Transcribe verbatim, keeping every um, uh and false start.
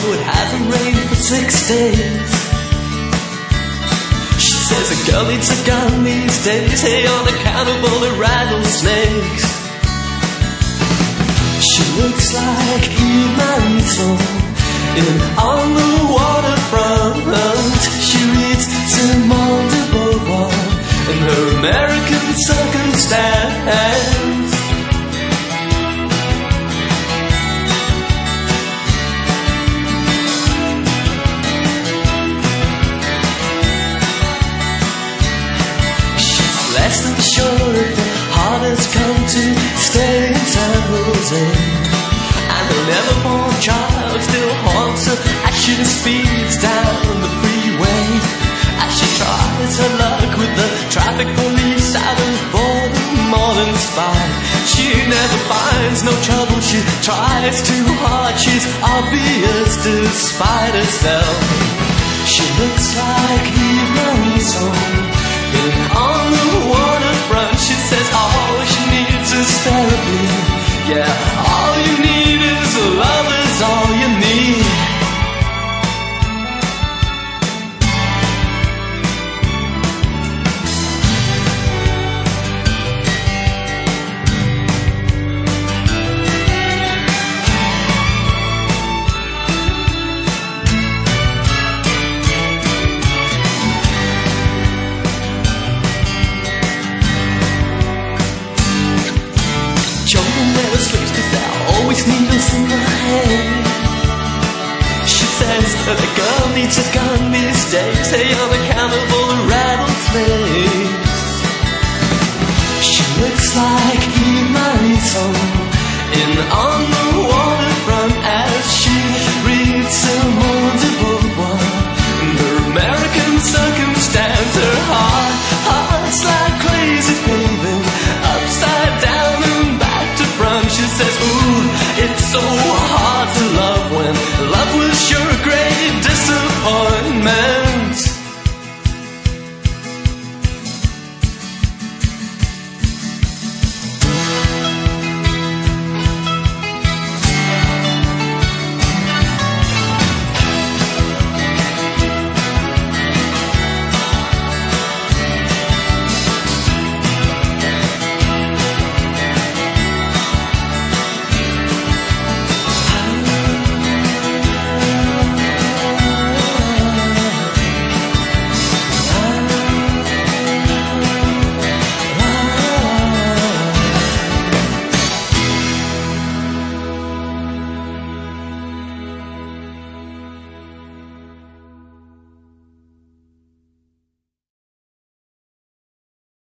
though it hasn't rained for six days. She says a girl needs a gun these days, hey, on account of all the rattlesnakes. She looks like Eve Marisol in On the Waterfront. She reads Simone de Beauvoir in her American Circumstance. Less than sure if the heart has come to stay in San Jose, and her never-born child still haunts her as she speeds down the freeway. As she tries her luck with the traffic police out of boredom more than spite, she never finds no trouble. She tries too hard. She's obvious despite herself. She looks like Eve Marisol on the waterfront. She says all she needs is therapy. Yeah, all you need is love is all you need. Needles in my head. She says that a girl needs a gun these days, hey, on account of all the rattlesnakes. She looks like Eve Marisol in On the